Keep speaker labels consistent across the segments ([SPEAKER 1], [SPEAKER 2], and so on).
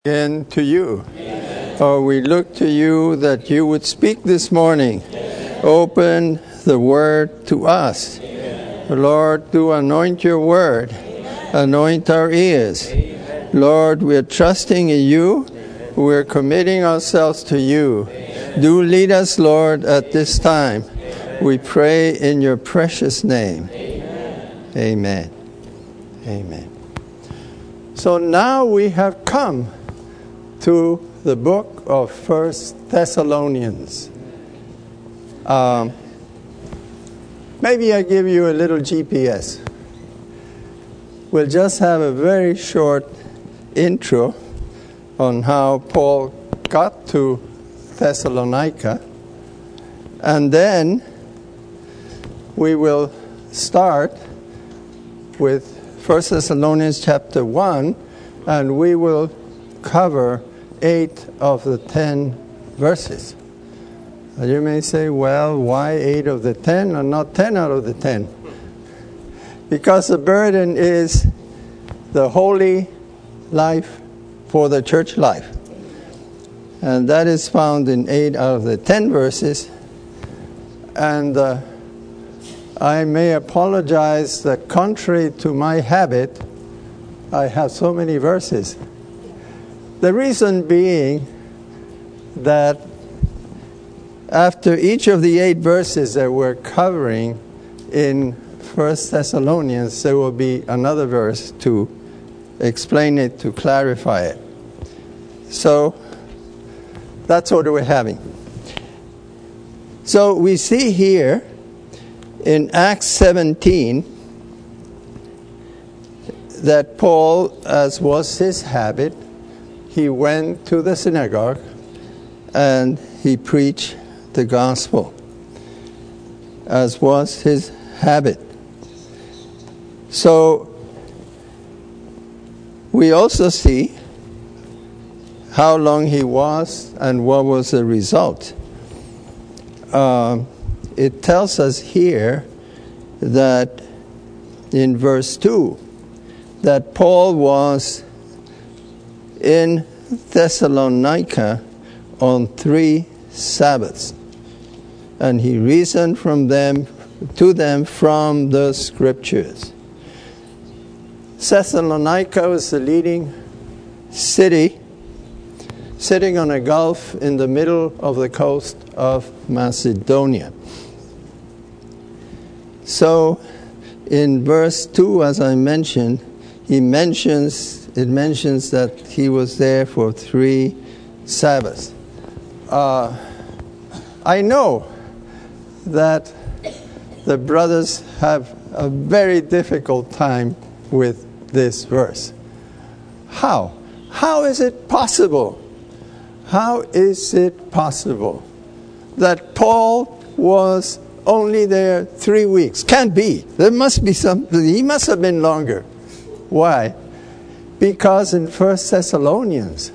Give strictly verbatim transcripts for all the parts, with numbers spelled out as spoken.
[SPEAKER 1] Again to you. Oh, we look to you that you would speak this morning. Amen. Open the word to us. Amen. Lord, do anoint your word. Amen. Anoint our ears. Amen. Lord, we're trusting in you. Amen. We're committing ourselves to you. Amen. Do lead us, Lord, at this time. Amen. We pray in your precious name. Amen. Amen. Amen. So now we have come to the book of First Thessalonians. Um, maybe I give you a little G P S. We'll just have a very short intro on how Paul got to Thessalonica, and then we will start with First Thessalonians chapter one, and we will cover eight of the ten verses. You may say, well, why eight of the ten and not ten out of the ten? Because the burden is the holy life for the church life. And that is found in eight out of the ten verses. And uh, I may apologize that contrary to my habit, I have so many verses. The reason being that after each of the eight verses that we're covering in First Thessalonians, there will be another verse to explain it, to clarify it. So that's what we're having. So we see here in Acts seventeen that Paul, as was his habit, he went to the synagogue and he preached the gospel, as was his habit. So we also see how long he was and what was the result. Uh, it tells us here that in verse two that Paul was in Thessalonica on three Sabbaths, and he reasoned from them to them from the Scriptures. Thessalonica was the leading city, sitting on a gulf in the middle of the coast of Macedonia. So, in verse two, as I mentioned, he mentions it mentions that he was there for three Sabbaths. Uh, I know that the brothers have a very difficult time with this verse. How? How is it possible? How is it possible that Paul was only there three weeks? Can't be. There must be something. He must have been longer. Why? Because in First Thessalonians,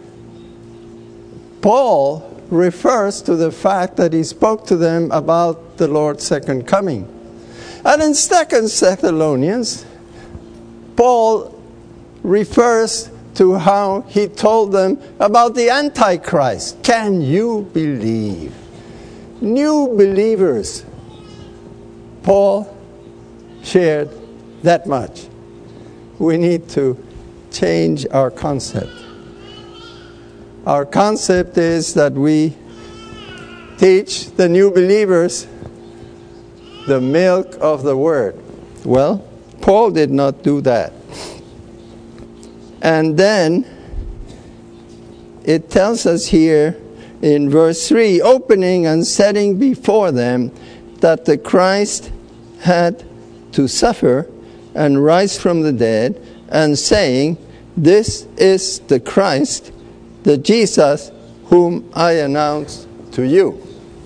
[SPEAKER 1] Paul refers to the fact that he spoke to them about the Lord's second coming. And in Second Thessalonians, Paul refers to how he told them about the Antichrist. Can you believe? New believers. Paul shared that much. We need to change our concept. Our concept is that we teach the new believers the milk of the word. Well, Paul did not do that. And then it tells us here in verse three, opening and setting before them that the Christ had to suffer and rise from the dead, and saying, this is the Christ, the Jesus whom I announce to you.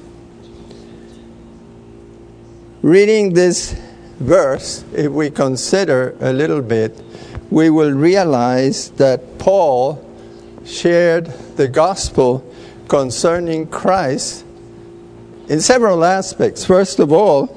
[SPEAKER 1] Reading this verse, if we consider a little bit, we will realize that Paul shared the gospel concerning Christ in several aspects. First of all,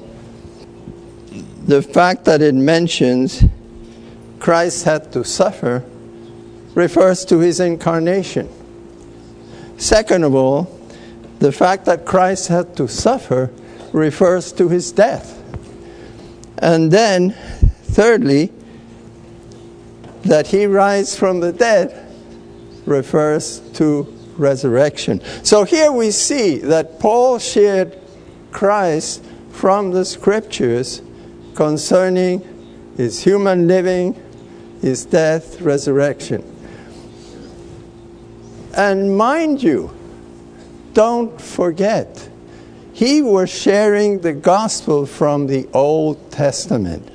[SPEAKER 1] the fact that it mentions Christ had to suffer refers to his incarnation. Second of all, the fact that Christ had to suffer refers to his death. And then, thirdly, that he rise from the dead refers to resurrection. So here we see that Paul shared Christ from the Scriptures concerning his human living, his death, resurrection. And mind you, don't forget, he was sharing the gospel from the Old Testament.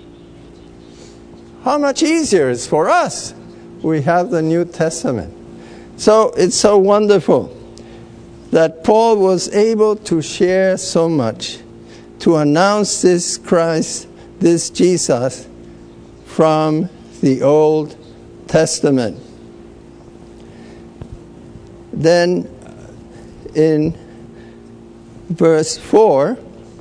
[SPEAKER 1] How much easier it's for us. We have the New Testament. So it's so wonderful that Paul was able to share so much, to announce this Christ, this Jesus, from the Old Testament. Then in verse four,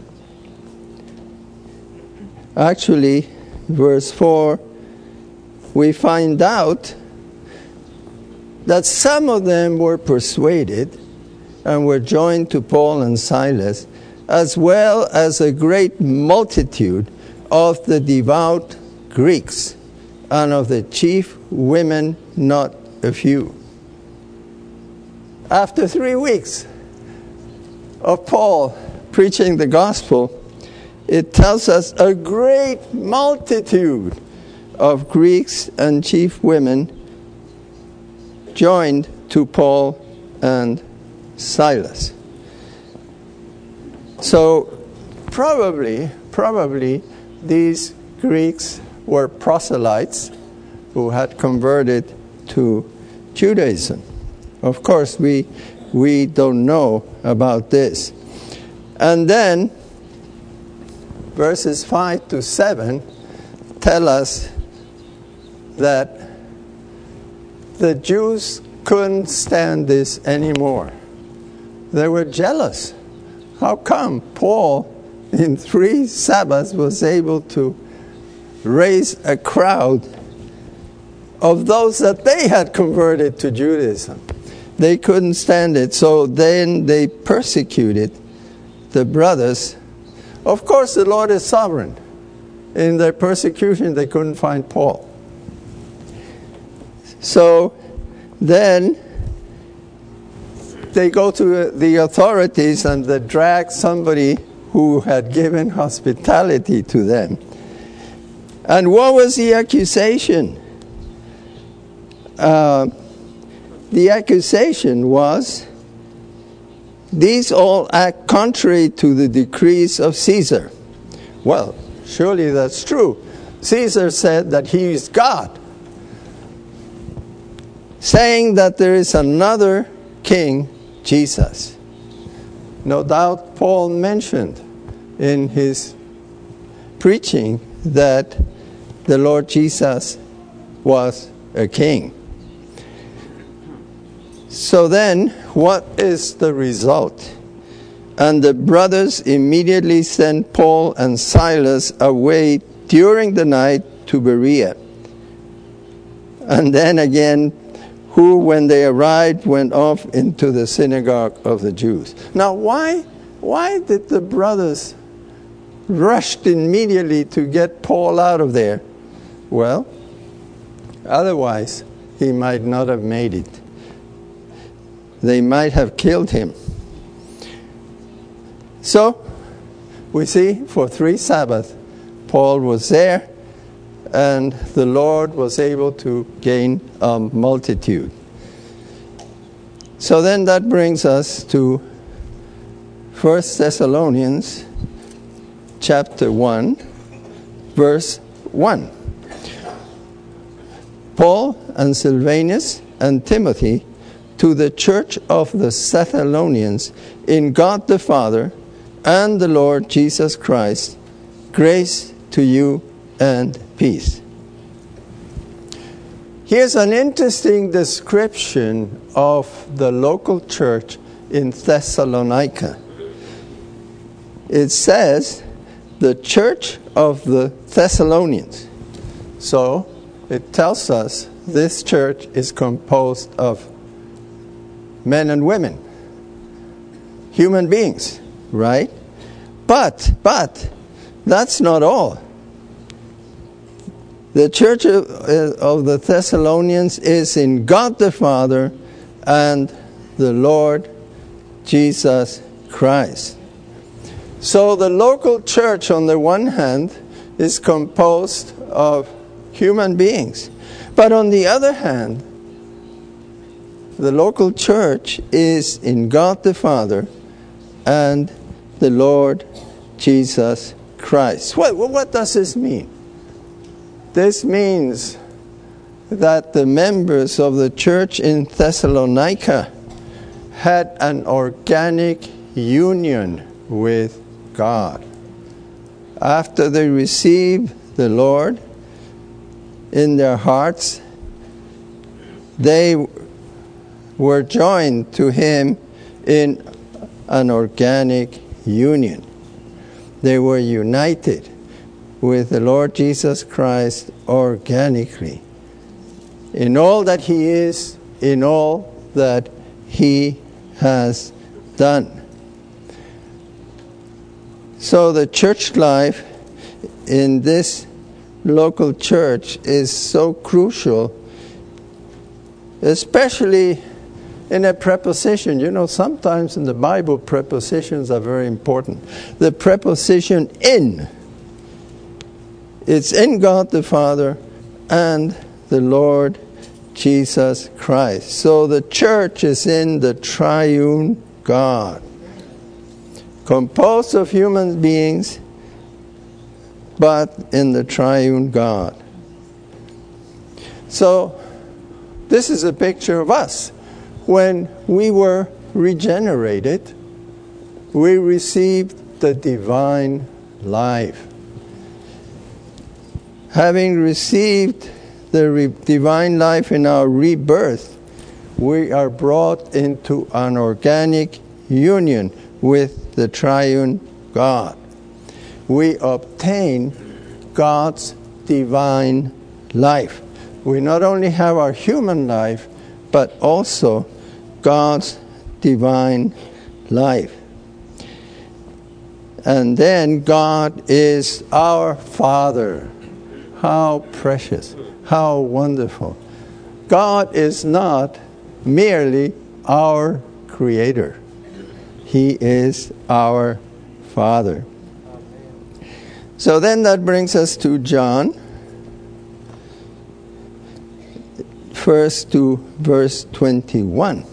[SPEAKER 1] actually verse four, we find out that some of them were persuaded and were joined to Paul and Silas, as well as a great multitude of the devout Greeks and of the chief women, not a few. After three weeks of Paul preaching the gospel, it tells us a great multitude of Greeks and chief women joined to Paul and Silas. So probably, probably these Greeks were proselytes who had converted to Judaism. Of course, we we don't know about this. And then verses five to seven tell us that the Jews couldn't stand this anymore. They were jealous. How come Paul, in three Sabbaths, was able to raise a crowd of those that they had converted to Judaism? They couldn't stand it, so then they persecuted the brothers. Of course, the Lord is sovereign. In their persecution, they couldn't find Paul. So then they go to the authorities and they drag somebody who had given hospitality to them. And what was the accusation? Uh, the accusation was, these all act contrary to the decrees of Caesar. Well, surely that's true. Caesar said that he is God, saying that there is another king, Jesus. No doubt Paul mentioned in his preaching that the Lord Jesus was a king. So then, what is the result? And the brothers immediately sent Paul and Silas away during the night to Berea. And then again, who, when they arrived, went off into the synagogue of the Jews. Now, why, why did the brothers rush immediately to get Paul out of there? Well, otherwise, he might not have made it. They might have killed him. So, we see, for three Sabbaths, Paul was there, and the Lord was able to gain a multitude. So then that brings us to First Thessalonians chapter one, verse one. Paul and Silvanus and Timothy, to the church of the Thessalonians, in God the Father and the Lord Jesus Christ, grace to you and peace. Here's an interesting description of the local church in Thessalonica. It says, the church of the Thessalonians. So, it tells us this church is composed of men and women, human beings, right? But, but, that's not all. The church of, of the Thessalonians is in God the Father and the Lord Jesus Christ. So the local church, on the one hand, is composed of human beings. But on the other hand, the local church is in God the Father and the Lord Jesus Christ. What, what does this mean? This means that the members of the church in Thessalonica had an organic union with God. After they received the Lord in their hearts, they were joined to Him in an organic union. They were united with the Lord Jesus Christ organically in all that He is, in all that He has done. So the church life in this local church is so crucial, especially in a preposition. You know, sometimes in the Bible, prepositions are very important. The preposition in, it's in God the Father and the Lord Jesus Christ. So the church is in the triune God, composed of human beings, but in the triune God. So this is a picture of us. When we were regenerated, we received the divine life. Having received the re- divine life in our rebirth, we are brought into an organic union with the triune God. We obtain God's divine life. We not only have our human life, but also God's divine life. And then God is our Father. How precious, how wonderful. God is not merely our Creator. He is our Father. So then that brings us to John, first to verse twenty-one.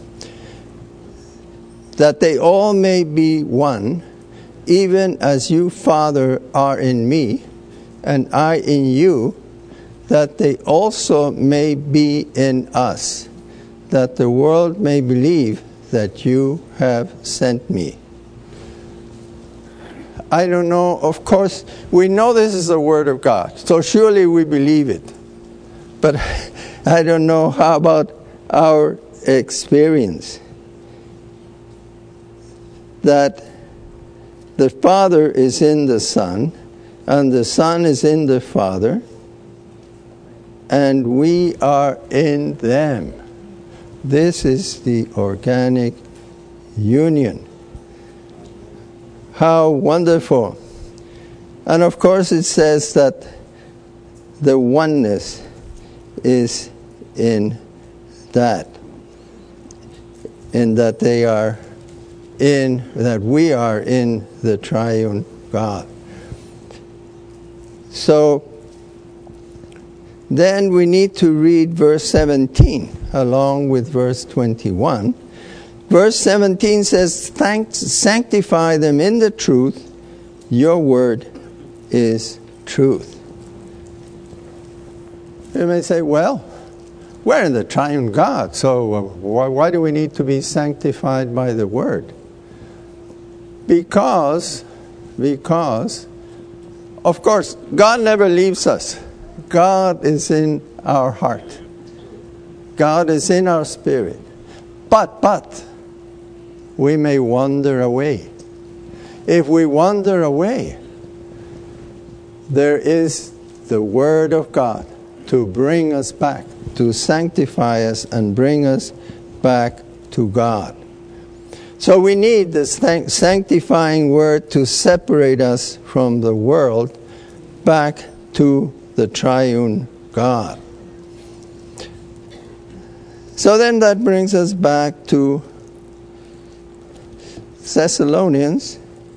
[SPEAKER 1] That they all may be one, even as you, Father, are in me, and I in you, that they also may be in us, that the world may believe that you have sent me. I don't know, of course, we know this is the Word of God, so surely we believe it. But I don't know how about our experience. That the Father is in the Son, and the Son is in the Father, and we are in them. This is the organic union. How wonderful. And of course it says that the oneness is in that. In that they are in, that we are in the triune God. So then we need to read verse seventeen along with verse twenty-one. Verse seventeen says, Thanks, sanctify them in the truth. Your word is truth. You may say, well, we're in the triune God, so uh, why, why do we need to be sanctified by the word? Because, because, of course, God never leaves us. God is in our heart. God is in our spirit. But, but, we may wander away. If we wander away, there is the Word of God to bring us back, to sanctify us and bring us back to God. So we need the sanctifying word to separate us from the world back to the triune God. So then that brings us back to Thessalonians.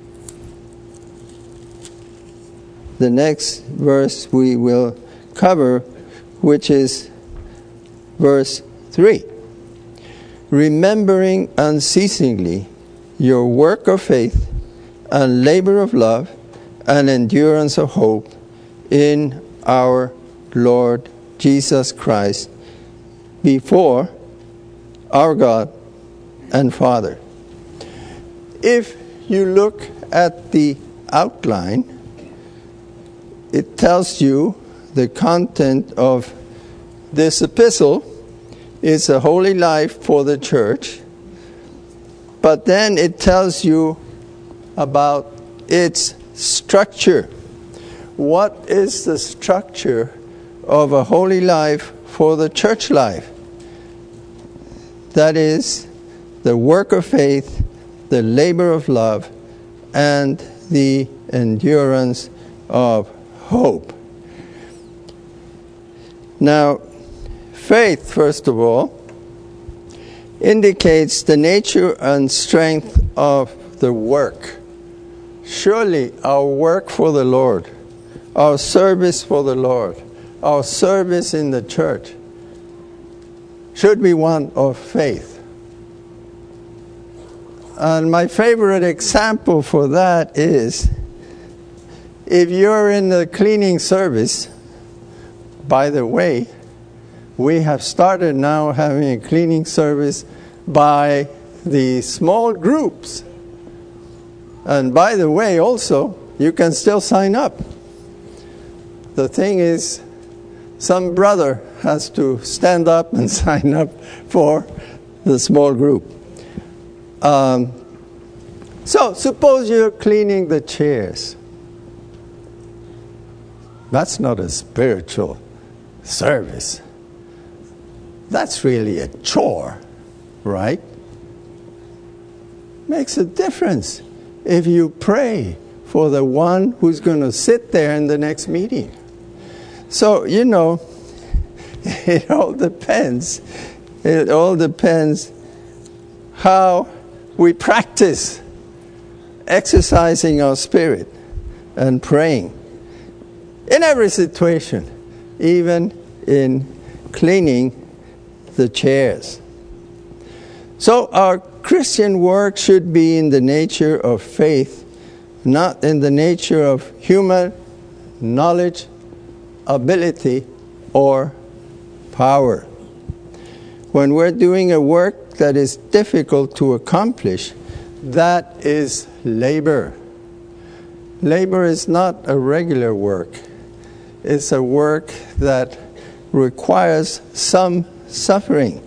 [SPEAKER 1] The next verse we will cover, which is verse three. Remembering unceasingly your work of faith and labor of love and endurance of hope in our Lord Jesus Christ before our God and Father. If you look at the outline, it tells you the content of this epistle is a holy life for the church, but then it tells you about its structure. What is the structure of a holy life for the church life? That is the work of faith, the labor of love, and the endurance of hope. Now, faith, first of all, indicates the nature and strength of the work. Surely our work for the Lord, our service for the Lord, our service in the church should be one of faith. And my favorite example for that is if you're in the cleaning service. By the way, we have started now having a cleaning service by the small groups. And by the way, also, you can still sign up. The thing is, some brother has to stand up and sign up for the small group. Um, so, suppose you're cleaning the chairs. That's not a spiritual service. That's really a chore, right? Makes a difference if you pray for the one who's going to sit there in the next meeting. So, you know, it all depends. It all depends how we practice exercising our spirit and praying in every situation, even in cleaning the chairs. So our Christian work should be in the nature of faith, not in the nature of human knowledge, ability, or power. When we're doing a work that is difficult to accomplish, that is labor. Labor is not a regular work. It's a work that requires some suffering.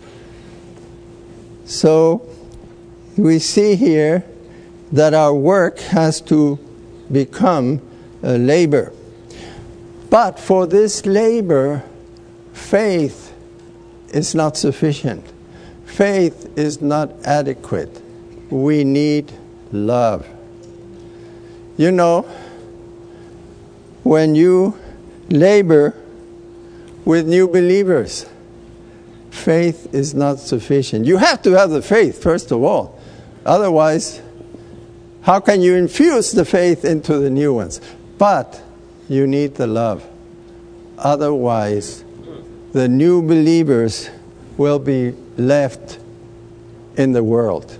[SPEAKER 1] So we see here that our work has to become a labor. But for this labor, faith is not sufficient. Faith is not adequate. We need love. You know, when you labor with new believers, faith is not sufficient. You have to have the faith, first of all. Otherwise, how can you infuse the faith into the new ones? But you need the love. Otherwise, the new believers will be left in the world.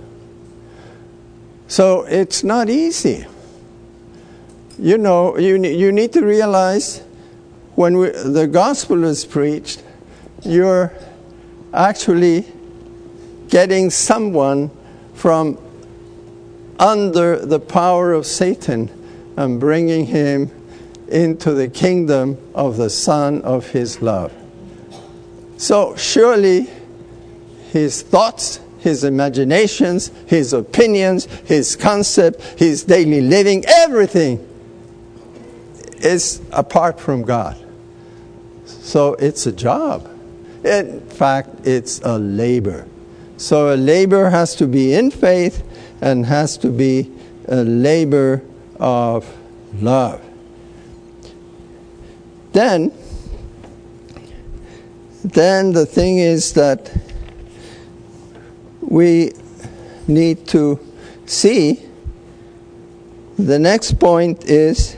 [SPEAKER 1] So it's not easy. You know, you, you need to realize when we, the gospel is preached, you're actually getting someone from under the power of Satan and bringing him into the kingdom of the Son of his love. So surely his thoughts, his imaginations, his opinions, his concept, his daily living, everything is apart from God. So it's a job. In fact, it's a labor. So a labor has to be in faith and has to be a labor of love. Then, then the thing is that we need to see, the next point is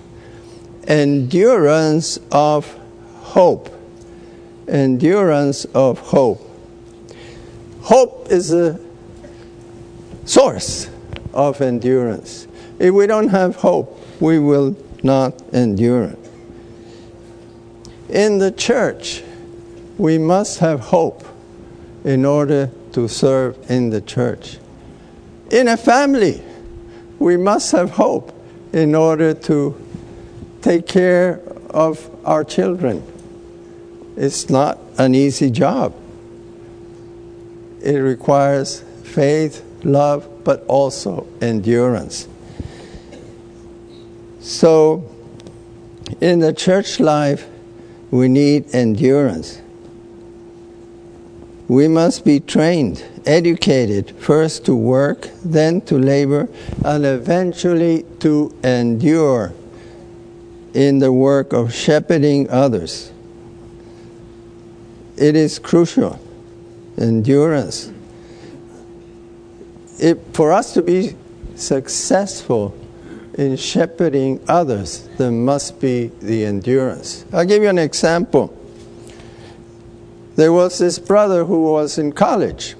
[SPEAKER 1] endurance of hope. Endurance of hope. Hope is a source of endurance. If we don't have hope, we will not endure. In the church, we must have hope in order to serve in the church. In a family, we must have hope in order to take care of our children. It's not an easy job. It requires faith, love, but also endurance. So, in the church life, we need endurance. We must be trained, educated, first to work, then to labor, and eventually to endure in the work of shepherding others. It is crucial, endurance. If, for us to be successful in shepherding others, there must be the endurance. I'll give you an example. There was this brother who was in college,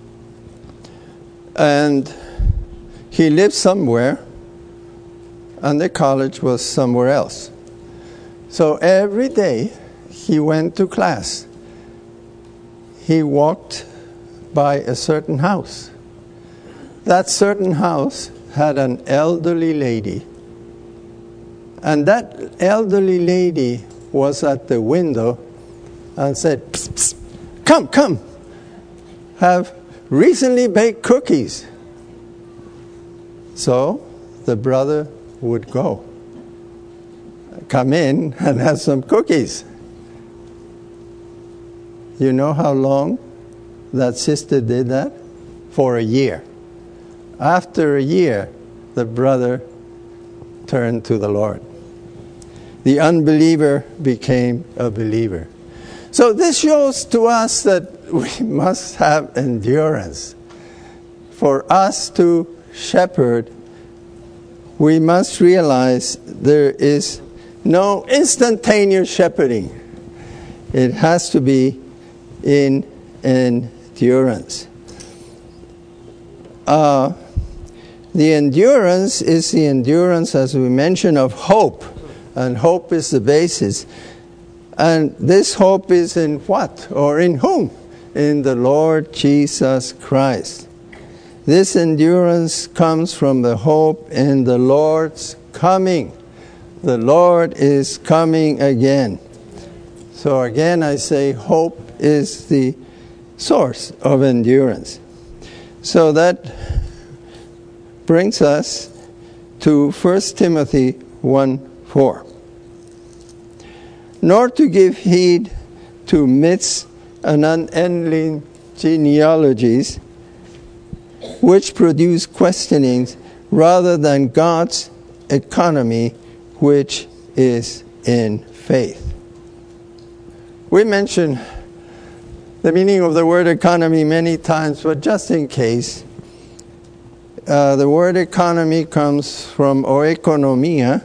[SPEAKER 1] and he lived somewhere, and the college was somewhere else. So every day he went to class. He walked by a certain house. That certain house had an elderly lady, and that elderly lady was at the window and said, "Psst, psst, come, come, have recently baked cookies." So the brother would go, come in and have some cookies. You know how long that sister did that? For a year. After a year, the brother turned to the Lord. The unbeliever became a believer. So this shows to us that we must have endurance. For us to shepherd, we must realize there is no instantaneous shepherding. It has to be in endurance. Uh, the endurance is the endurance, as we mentioned, of hope. And hope is the basis. And this hope is in what? Or in whom? In the Lord Jesus Christ. This endurance comes from the hope in the Lord's coming. The Lord is coming again. So again I say hope is the source of endurance. So that brings us to First Timothy one four. Nor to give heed to myths and unending genealogies, which produce questionings, rather than God's economy, which is in faith. We mentioned the meaning of the word economy many times, but just in case, uh, the word economy comes from oikonomia.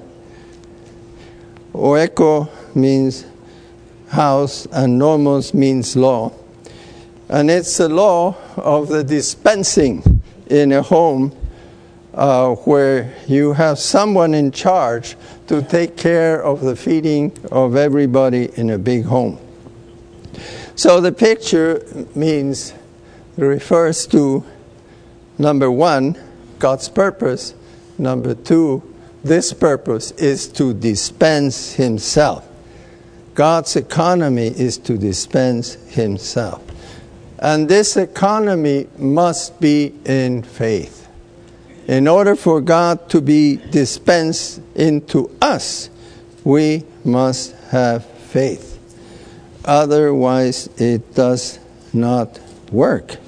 [SPEAKER 1] Oeko means house, and nomos means law. And it's the law of the dispensing in a home uh, where you have someone in charge to take care of the feeding of everybody in a big home. So the picture means, refers to, number one, God's purpose. Number two, this purpose is to dispense himself. God's economy is to dispense himself. And this economy must be in faith. In order for God to be dispensed into us, we must have faith. Otherwise, it does not work.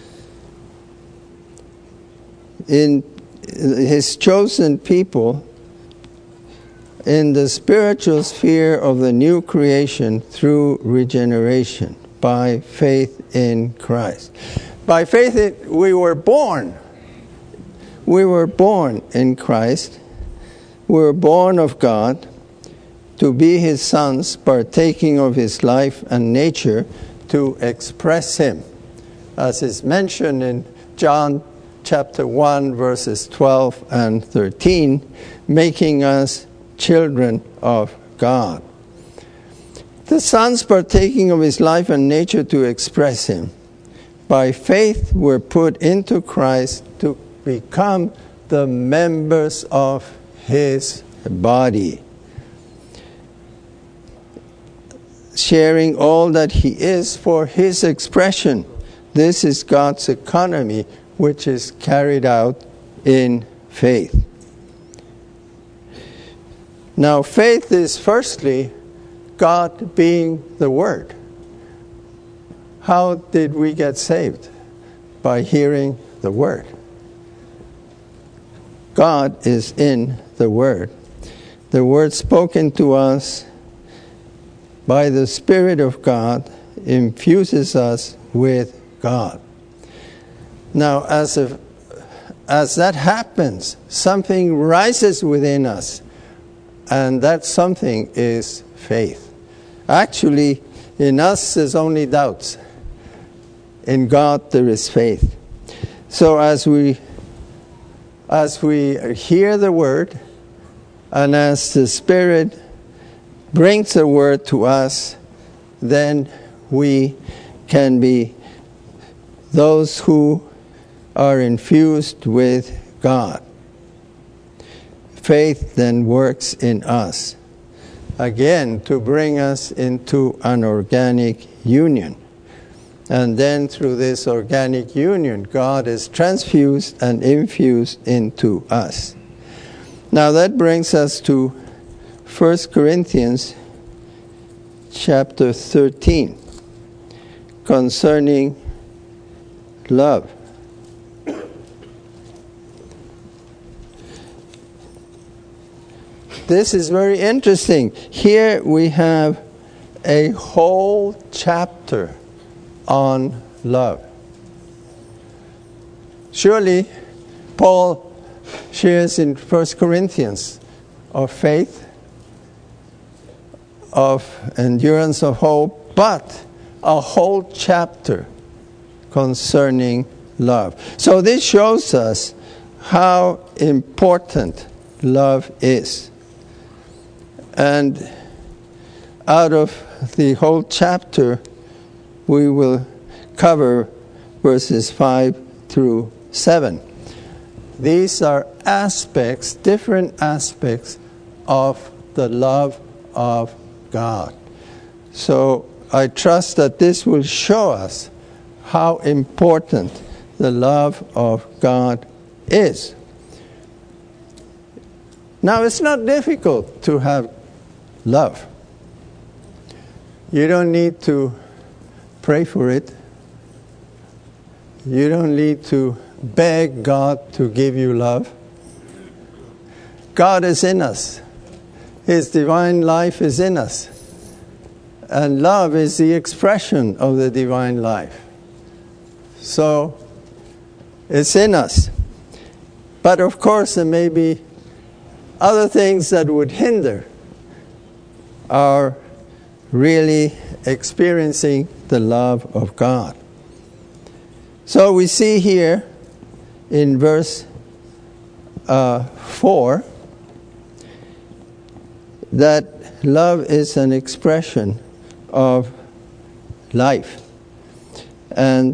[SPEAKER 1] In his chosen people, in the spiritual sphere of the new creation through regeneration, by faith in Christ. By faith, it, we were born. We were born in Christ. We were born of God to be His sons, partaking of His life and nature, to express Him, as is mentioned in John chapter one, verses twelve and thirteen, making us children of God. The sons partaking of His life and nature to express Him. By faith we're put into Christ to become the members of His body, sharing all that He is for His expression. This is God's economy, which is carried out in faith. Now, faith is firstly God being the Word. How did we get saved? By hearing the Word. God is in the Word. The Word spoken to us by the Spirit of God infuses us with God. Now, as a, as that happens, something rises within us, and that something is faith. Actually, in us there's only doubts. In God there is faith. So as we as we hear the Word, and as the Spirit brings the Word to us, then we can be those who are infused with God. Faith then works in us, again, to bring us into an organic union. And then through this organic union, God is transfused and infused into us. Now that brings us to First Corinthians chapter thirteen, concerning love. This is very interesting. Here we have a whole chapter on love. Surely Paul shares in First Corinthians of faith, of endurance of hope, but a whole chapter concerning love. So this shows us how important love is. And out of the whole chapter, we will cover verses five through seven. These are aspects, different aspects of the love of God. So I trust that this will show us how important the love of God is. Now, it's not difficult to have love. You don't need to pray for it. You don't need to beg God to give you love. God is in us. His divine life is in us. And love is the expression of the divine life. So, it's in us. But of course, there may be other things that would hinder our really experiencing the love of God. So we see here in verse uh, four that love is an expression of life. And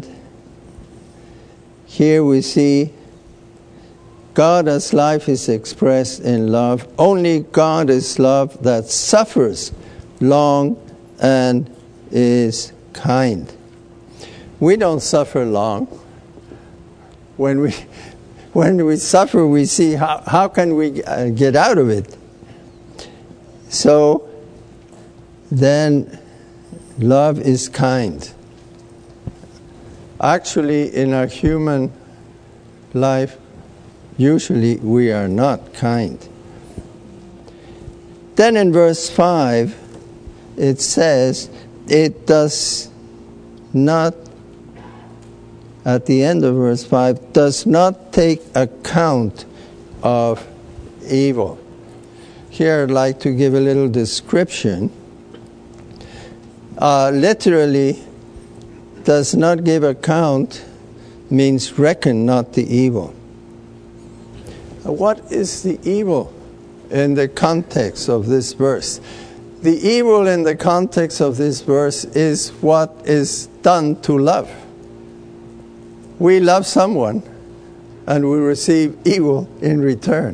[SPEAKER 1] here we see God as life is expressed in love. Only God is love that suffers long and is kind. We don't suffer long. When we when we suffer, we see how, how can we uh, get out of it. So then love is kind. Actually, in our human life, usually we are not kind. Then in verse five, it says, it does not, at the end of verse five, does not take account of evil. Here I'd like to give a little description. Uh, literally, does not give account means reckon not the evil. What is the evil in the context of this verse? The evil in the context of this verse is what is done to love. We love someone and we receive evil in return.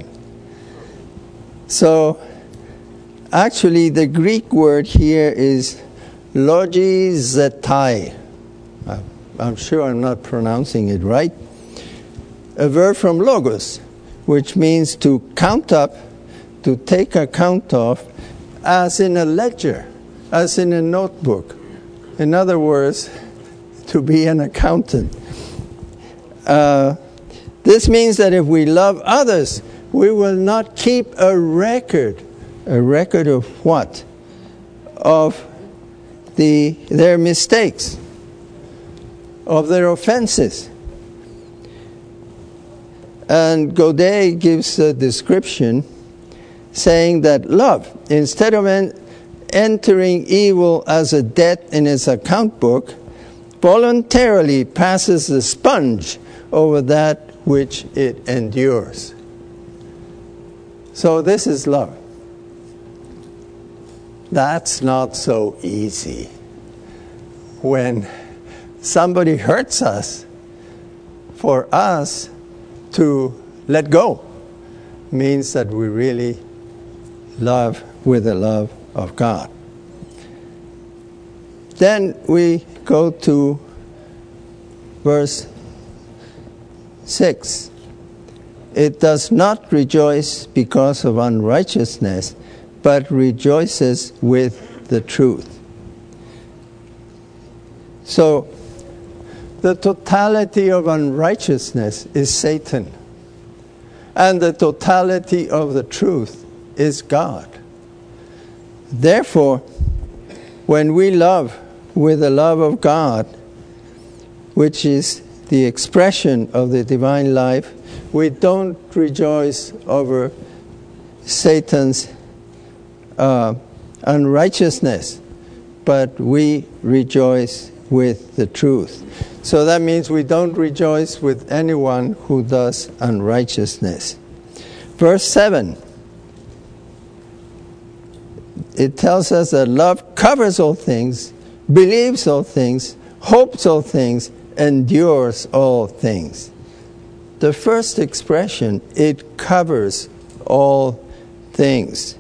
[SPEAKER 1] So, actually the Greek word here is logizetai. I'm sure I'm not pronouncing it right. A verb from logos, which means to count up, to take account of, as in a ledger, as in a notebook. In other words, to be an accountant. Uh, this means that if we love others, we will not keep a record. A record of what? Of the their mistakes, of their offenses. And Godet gives a description saying that love, instead of en- entering evil as a debt in its account book, voluntarily passes the sponge over that which it endures. So this is love. That's not so easy. When somebody hurts us, for us to let go means that we really love with the love of God. Then we go to verse six. It does not rejoice because of unrighteousness, but rejoices with the truth. So, the totality of unrighteousness is Satan. And the totality of the truth is God. Therefore, when we love with the love of God, which is the expression of the divine life, we don't rejoice over Satan's uh, unrighteousness, but we rejoice with the truth. So that means we don't rejoice with anyone who does unrighteousness. Verse seven, it tells us that love covers all things, believes all things, hopes all things, endures all things. The first expression, it covers all things.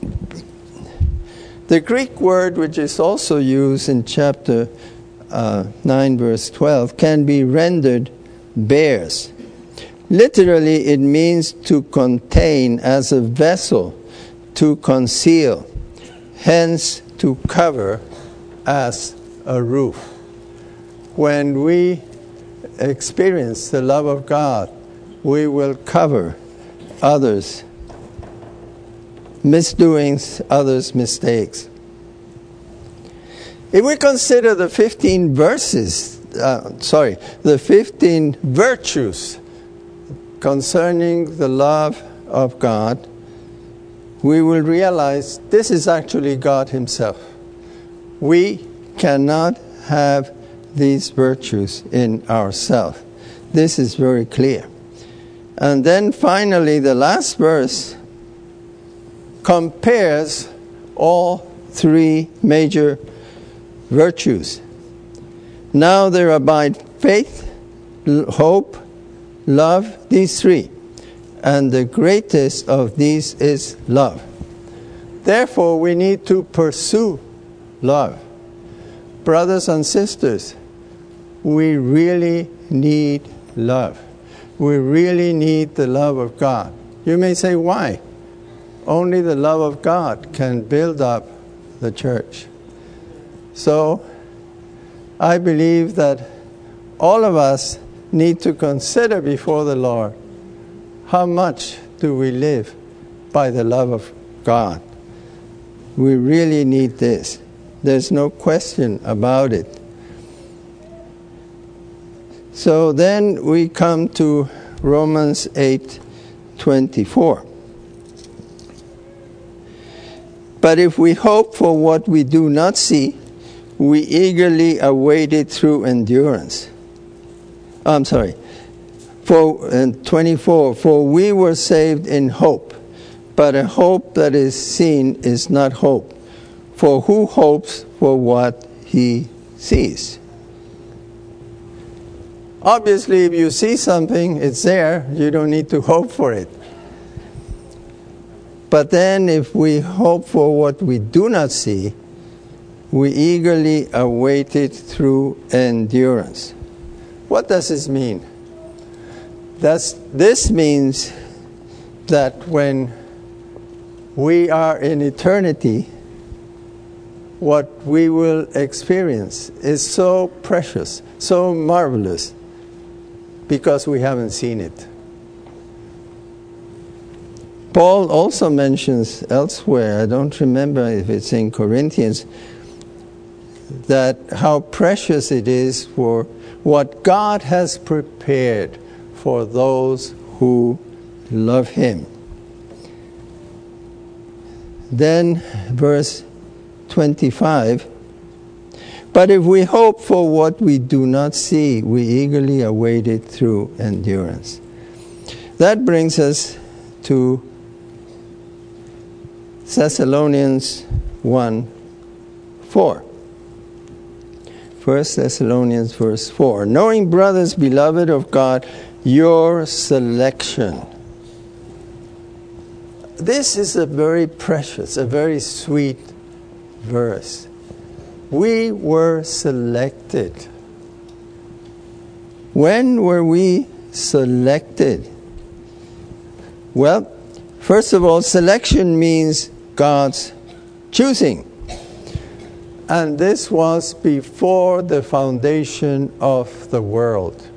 [SPEAKER 1] The Greek word, which is also used in chapter uh, nine, verse twelve, can be rendered bears. Literally, it means to contain as a vessel, to conceal, hence to cover as a roof. When we experience the love of God, we will cover others' misdoings, others' mistakes. If we consider the fifteen verses, uh, sorry, the fifteen virtues concerning the love of God, we will realize this is actually God Himself. We cannot have these virtues in ourselves. This is very clear. And then finally, the last verse compares all three major virtues. Now there abide faith, hope, love, these three. And the greatest of these is love. Therefore, we need to pursue love. Brothers and sisters, we really need love. We really need the love of God. You may say, why? Only the love of God can build up the church. So I believe that all of us need to consider before the Lord, how much do we live by the love of God? We really need this. There's no question about it. So then we come to Romans eight twenty-four. But if we hope for what we do not see, we eagerly await it through endurance. I'm sorry. For and twenty-four, for we were saved in hope, but a hope that is seen is not hope. For who hopes for what he sees? Obviously, if you see something, it's there. You don't need to hope for it. But then if we hope for what we do not see, we eagerly await it through endurance. What does this mean? That's, this means that when we are in eternity, what we will experience is so precious, so marvelous, because we haven't seen it. Paul also mentions elsewhere, I don't remember if it's in Corinthians, that how precious it is for what God has prepared for those who love Him. Then verse twenty-five, but if we hope for what we do not see, we eagerly await it through endurance. That brings us to Thessalonians one four. First Thessalonians verse four. Knowing, brothers, beloved of God, your selection. This is a very precious, a very sweet verse. We were selected. When were we selected? Well, first of all, selection means God's choosing. And this was before the foundation of the world.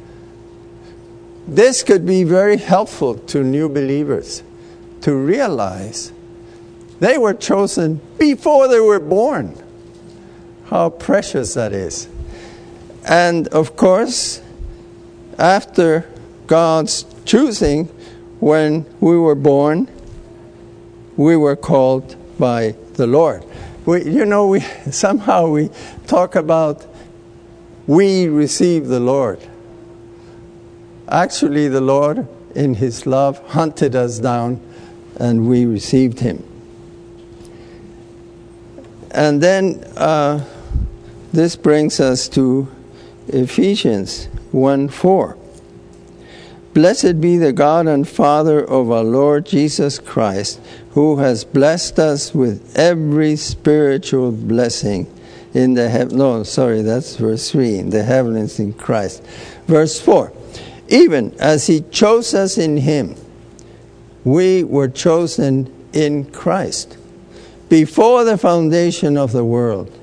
[SPEAKER 1] This could be very helpful to new believers to realize they were chosen before they were born. How precious that is. And of course, after God's choosing, when we were born, we were called by the Lord. We, you know, we somehow we talk about we receive the Lord. Actually, the Lord, in His love, hunted us down, and we received Him. And then uh, this brings us to Ephesians one four. Blessed be the God and Father of our Lord Jesus Christ, who has blessed us with every spiritual blessing in the heaven. No, sorry, that's verse three. In the heavens in Christ. Verse four. Even as He chose us in Him, we were chosen in Christ before the foundation of the world.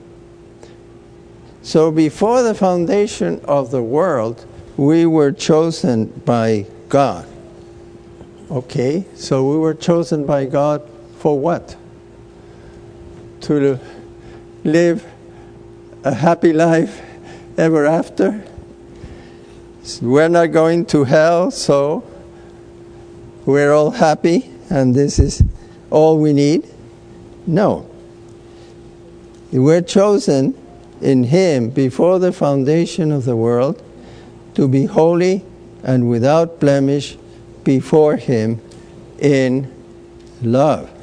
[SPEAKER 1] So before the foundation of the world, we were chosen by God. Okay, so we were chosen by God for what? To live a happy life ever after? We're not going to hell, so we're all happy and this is all we need? No. We're chosen in Him before the foundation of the world to be holy and without blemish before Him in love.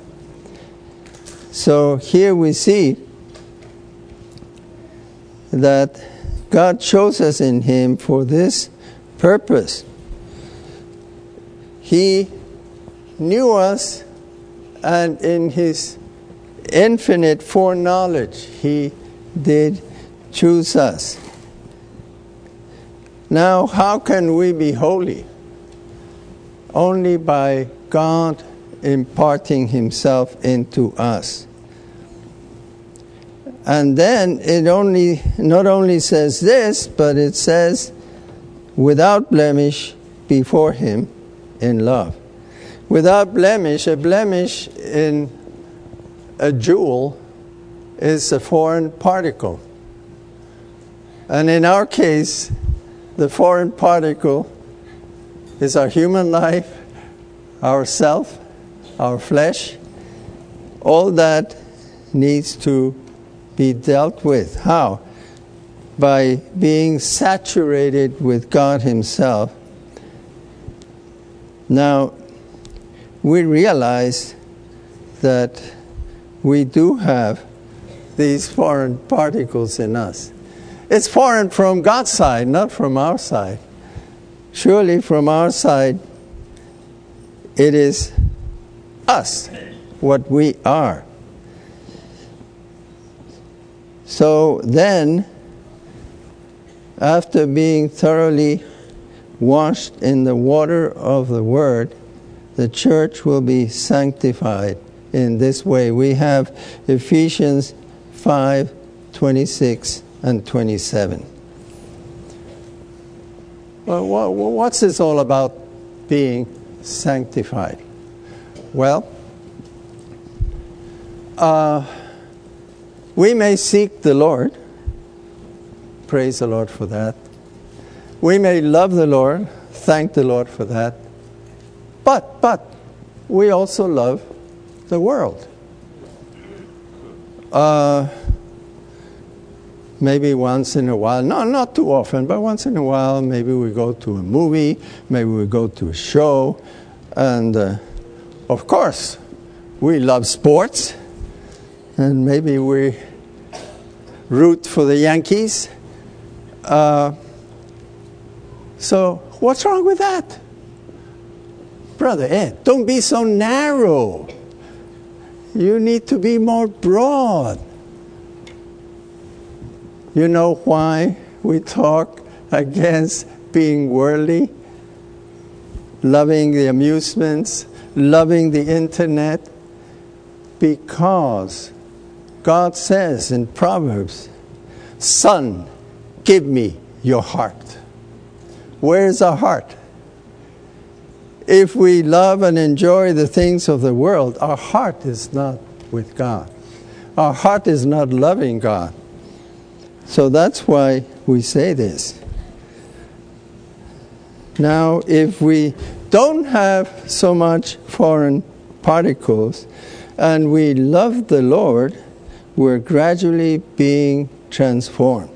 [SPEAKER 1] So here we see that God chose us in Him for this purpose. He knew us, and in His infinite foreknowledge, He did choose us. Now, how can we be holy? Only by God imparting Himself into us. And then it only not only says this, but it says, without blemish before him in love. Without blemish, a blemish in a jewel is a foreign particle. And in our case, the foreign particle is our human life, our self, our flesh. All that needs to be dealt with. How? By being saturated with God Himself. Now, we realize that we do have these foreign particles in us. It's foreign from God's side, not from our side. Surely from our side, it is us, what we are. So then, after being thoroughly washed in the water of the Word, the church will be sanctified in this way. We have Ephesians five, twenty-six and twenty-seven. Well, what's this all about, being sanctified? Well, uh, we may seek the Lord. Praise the Lord for that. We may love the Lord. Thank the Lord for that. But, but, we also love the world. Uh, maybe once in a while, no, not too often, but once in a while, maybe we go to a movie, maybe we go to a show, and uh, of course, we love sports, and maybe we root for the Yankees. Uh, so, what's wrong with that? Brother Ed, don't be so narrow. You need to be more broad. You know why we talk against being worldly? Loving the amusements, loving the internet? Because God says in Proverbs, "Son, give me your heart." Where's our heart? If we love and enjoy the things of the world, our heart is not with God. Our heart is not loving God. So that's why we say this. Now, if we don't have so much foreign particles and we love the Lord, we're gradually being transformed.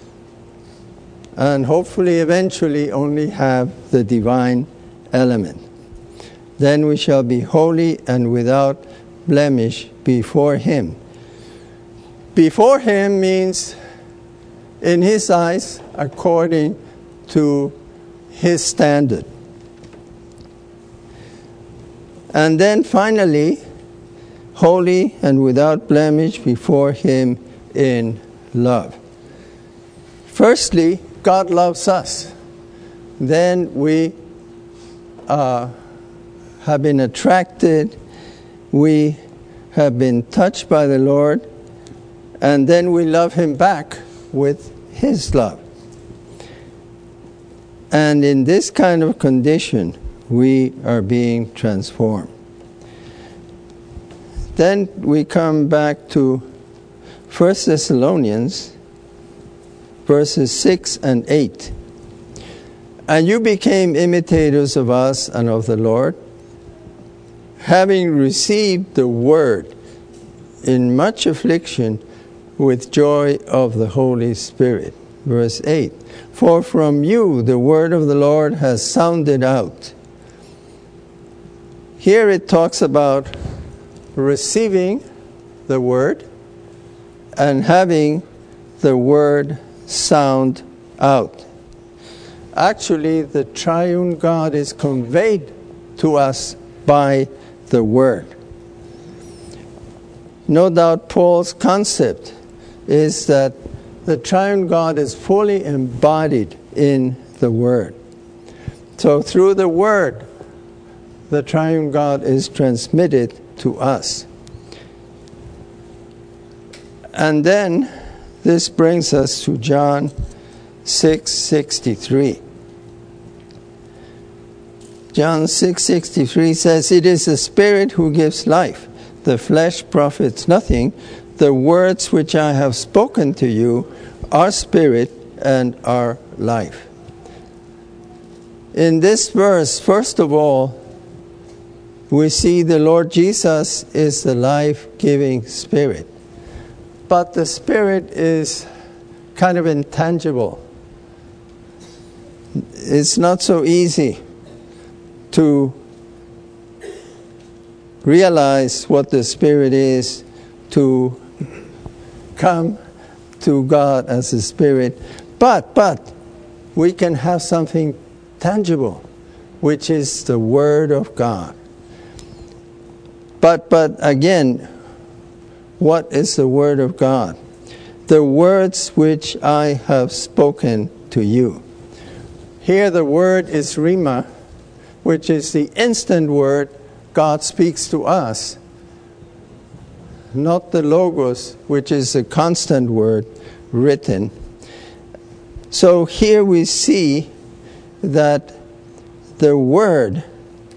[SPEAKER 1] And hopefully, eventually, only have the divine element. Then we shall be holy and without blemish before Him. Before Him means in His eyes, according to His standard. And then finally, holy and without blemish before Him in love. Firstly, God loves us. Then we uh, have been attracted, we have been touched by the Lord, and then we love Him back with His love. And in this kind of condition, we are being transformed. Then we come back to First Thessalonians, verses six and eight. And you became imitators of us and of the Lord, having received the word in much affliction with joy of the Holy Spirit. Verse eight. For from you the word of the Lord has sounded out. Here it talks about receiving the word and having the word sound out. Actually, the triune God is conveyed to us by the word. No doubt Paul's concept is that the triune God is fully embodied in the word. So through the word, the triune God is transmitted to us. And then this brings us to John six sixty-three. John six sixty-three says, "It is the Spirit who gives life. The flesh profits nothing. The words which I have spoken to you are spirit and are life." In this verse, first of all, we see the Lord Jesus is the life-giving Spirit. But the Spirit is kind of intangible. It's not so easy to realize what the Spirit is, to come to God as a Spirit. But, but, we can have something tangible, which is the Word of God. But, but again, what is the Word of God? The words which I have spoken to you. Here the word is rhema, which is the instant word God speaks to us, not the logos, which is a constant word written. So here we see that the word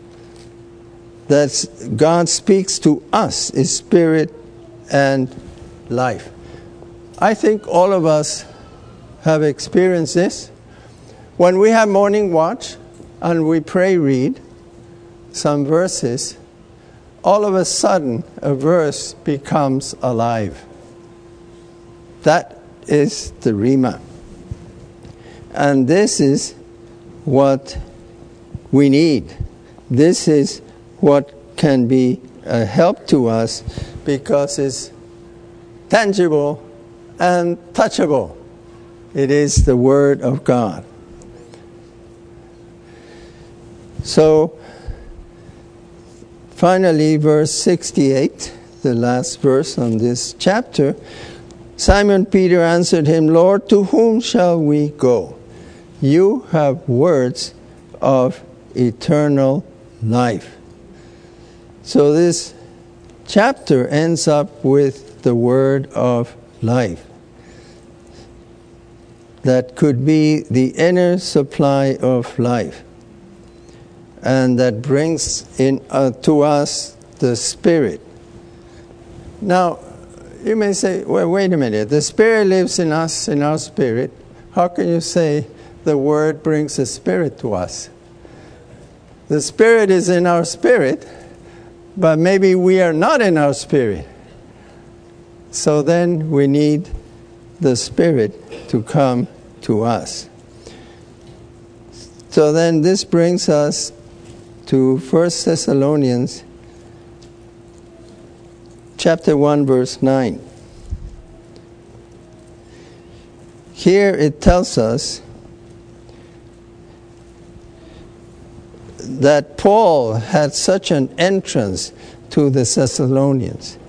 [SPEAKER 1] that God speaks to us is spirit and life. I think all of us have experienced this. When we have morning watch and we pray read some verses, all of a sudden a verse becomes alive. That is the Rhema. And this is what we need. This is what can be a help to us because it's tangible and touchable. It is the Word of God. So, finally, verse sixty-eight, the last verse on this chapter, Simon Peter answered him, "Lord, to whom shall we go? You have words of eternal life." So this chapter ends up with the word of life. That could be the inner supply of life. And that brings in uh, to us the Spirit. Now, you may say, well, wait a minute. The Spirit lives in us, in our spirit. How can you say the Word brings the Spirit to us? The Spirit is in our spirit, but maybe we are not in our spirit. So then we need the Spirit to come to us. So then this brings us to First Thessalonians chapter one, verse nine. Here it tells us that Paul had such an entrance to the Thessalonians.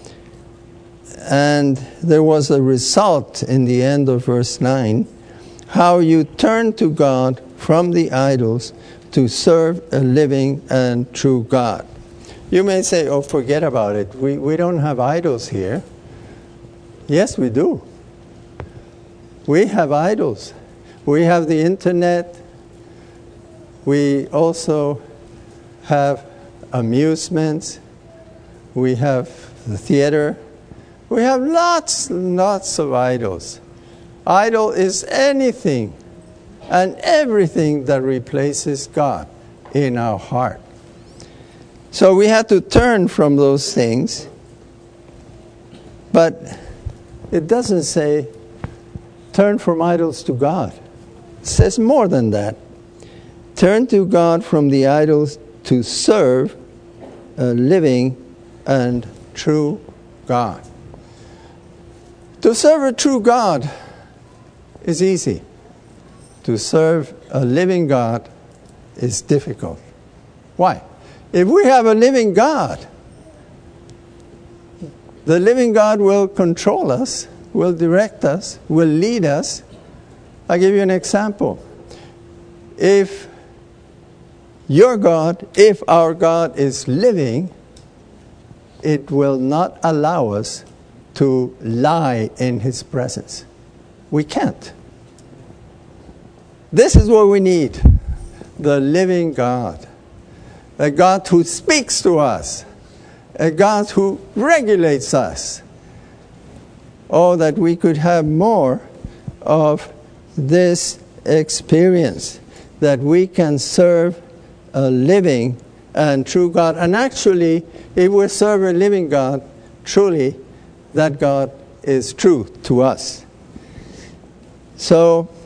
[SPEAKER 1] And there was a result in the end of verse nine, how you turn to God from the idols to serve a living and true God. You may say, oh, forget about it. We, we don't have idols here. Yes, we do. We have idols. We have the internet. We also have amusements. We have the theater. We have lots and lots of idols. Idol is anything and everything that replaces God in our heart. So we have to turn from those things. But it doesn't say turn from idols to God. It says more than that. Turn to God from the idols to serve a living and true God. To serve a true God is easy. To serve a living God is difficult. Why? If we have a living God, the living God will control us, will direct us, will lead us. I'll give you an example. If your God, if our God is living, it will not allow us to lie in His presence. We can't. This is what we need. The living God. A God who speaks to us. A God who regulates us. Oh, that we could have more of this experience. That we can serve a living and true God. And actually, if we serve a living God, truly, that God is true to us. So,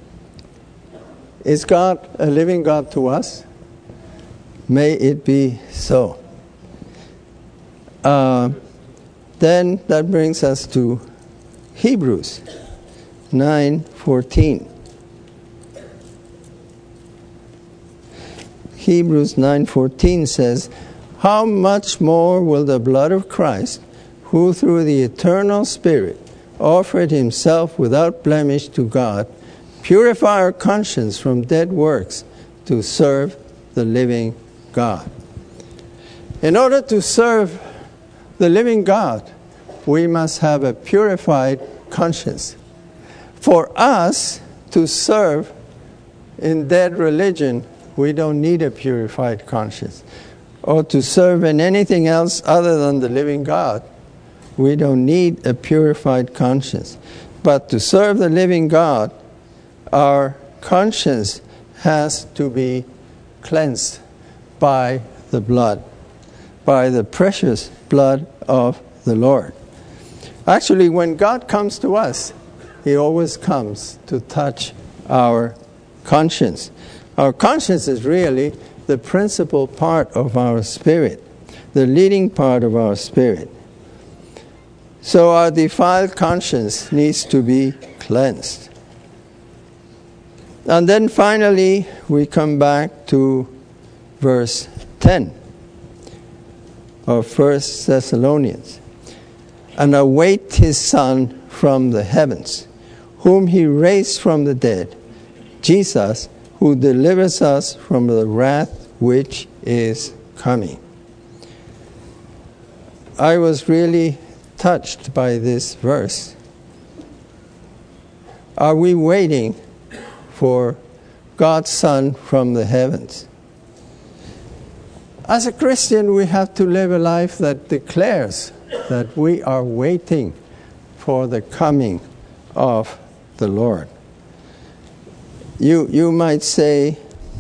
[SPEAKER 1] is God a living God to us? May it be so. Uh, then that brings us to Hebrews nine fourteen. Hebrews nine fourteen says, "How much more will the blood of Christ, who through the eternal Spirit offered Himself without blemish to God, purify our conscience from dead works to serve the living God." In order to serve the living God, we must have a purified conscience. For us to serve in dead religion, we don't need a purified conscience. Or to serve in anything else other than the living God, we don't need a purified conscience. But to serve the living God, our conscience has to be cleansed by the blood, by the precious blood of the Lord. Actually, when God comes to us, He always comes to touch our conscience. Our conscience is really the principal part of our spirit, the leading part of our spirit. So our defiled conscience needs to be cleansed. And then finally, we come back to verse ten of First Thessalonians. "And await His Son from the heavens, whom He raised from the dead, Jesus, who delivers us from the wrath which is coming." I was really touched by this verse. Are we waiting for God's Son from the heavens? As a Christian, we have to live a life that declares that we are waiting for the coming of the Lord. You, you might say,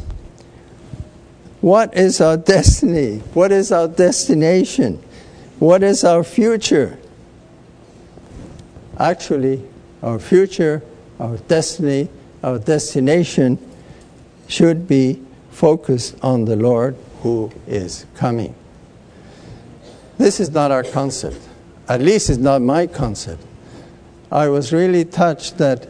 [SPEAKER 1] what is our destiny? What is our destination? What is our future? Actually, our future, our destiny, our destination should be focused on the Lord who is coming. This is not our concept. At least it's not my concept. I was really touched that,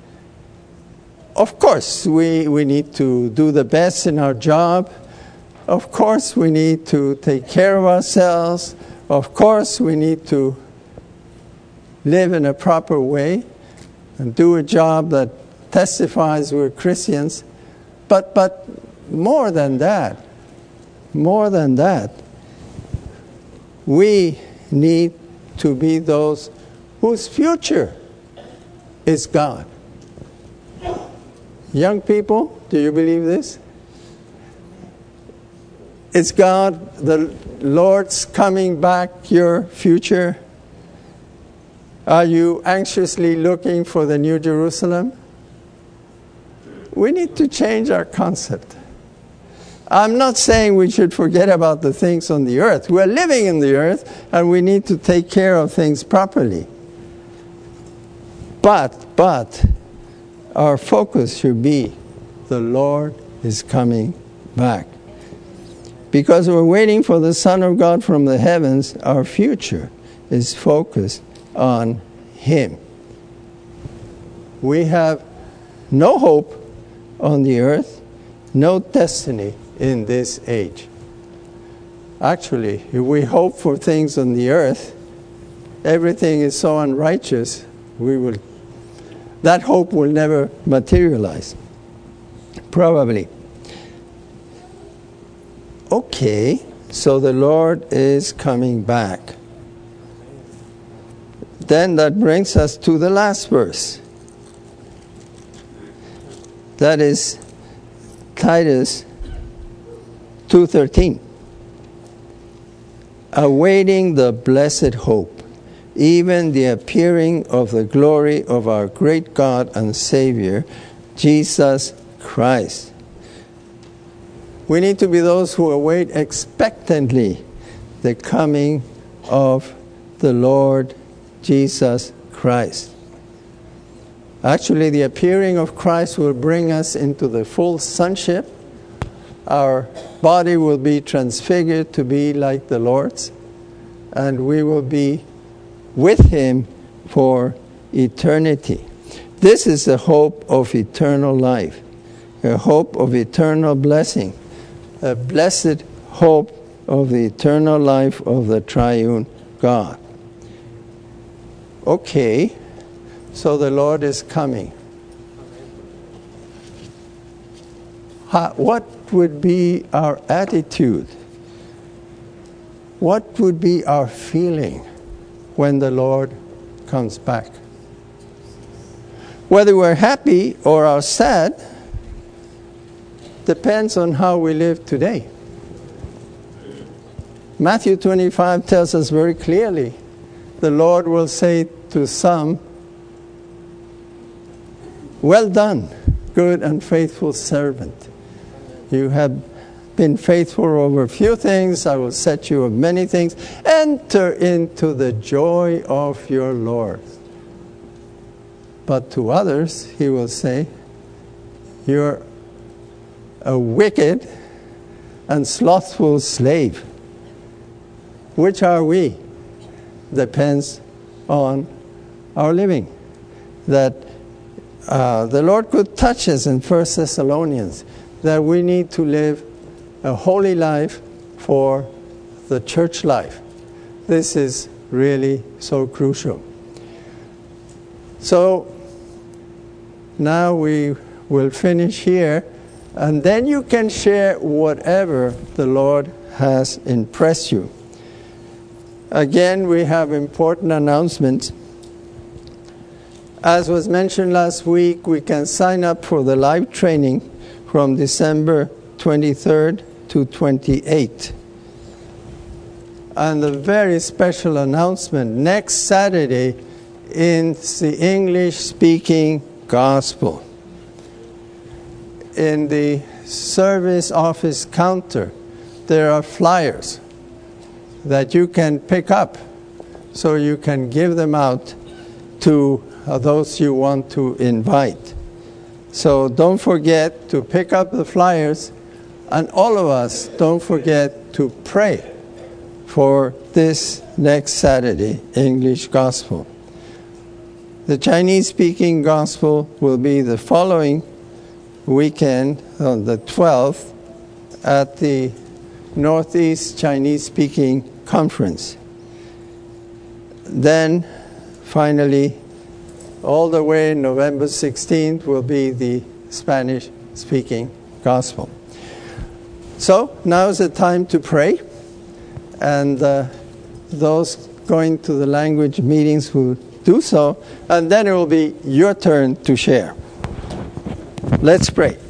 [SPEAKER 1] of course, we, we need to do the best in our job. Of course, we need to take care of ourselves. Of course, we need to live in a proper way and do a job that testifies we're Christians. But, but more than that, more than that, we need to be those whose future is God. Young people, do you believe this? Is God, the Lord's coming back, your future? Are you anxiously looking for the New Jerusalem? We need to change our concept. I'm not saying we should forget about the things on the earth. We're living in the earth, and we need to take care of things properly. But, but, our focus should be, the Lord is coming back. Because we're waiting for the Son of God from the heavens, our future is focused on Him. We have no hope on the earth, no destiny in this age. Actually, if we hope for things on the earth, everything is so unrighteous, we will, that hope will never materialize. Probably. Okay, so the Lord is coming back. then that brings us to the last verse. That is Titus two thirteen. Awaiting the blessed hope, even the appearing of the glory of our great God and Savior, Jesus Christ. We need to be those who await expectantly the coming of the Lord Jesus Christ. Actually, the appearing of Christ will bring us into the full sonship. Our body will be transfigured to be like the Lord's, and we will be with Him for eternity. This is the hope of eternal life, a hope of eternal blessing, a blessed hope of the eternal life of the triune God. Okay, so the Lord is coming. How, what would be our attitude? What would be our feeling when the Lord comes back? Whether we're happy or are sad depends on how we live today. Matthew twenty-five tells us very clearly, the Lord will say to some, "Well done, good and faithful servant. You have been faithful over a few things, I will set you of many things. Enter into the joy of your Lord." But to others, He will say, "You're a wicked and slothful slave." Which are we? Depends on our living. That uh, the Lord could touch us in First Thessalonians, that we need to live a holy life for the church life. This is really so crucial. So now we will finish here, and then you can share whatever the Lord has impressed you. Again, we have important announcements. As was mentioned last week, we can sign up for the live training from December twenty-third to twenty-eighth. And a very special announcement, next Saturday in the English-speaking gospel. In the service office counter, there are flyers that you can pick up so you can give them out to uh, those you want to invite. So don't forget to pick up the flyers, and all of us don't forget to pray for this next Saturday, English Gospel. The Chinese-speaking Gospel will be the following weekend on the twelfth at the Northeast Chinese-speaking Conference. Then, finally, all the way November sixteenth will be the Spanish-speaking Gospel. So, now is the time to pray, and uh, those going to the language meetings will do so, and then it will be your turn to share. Let's pray.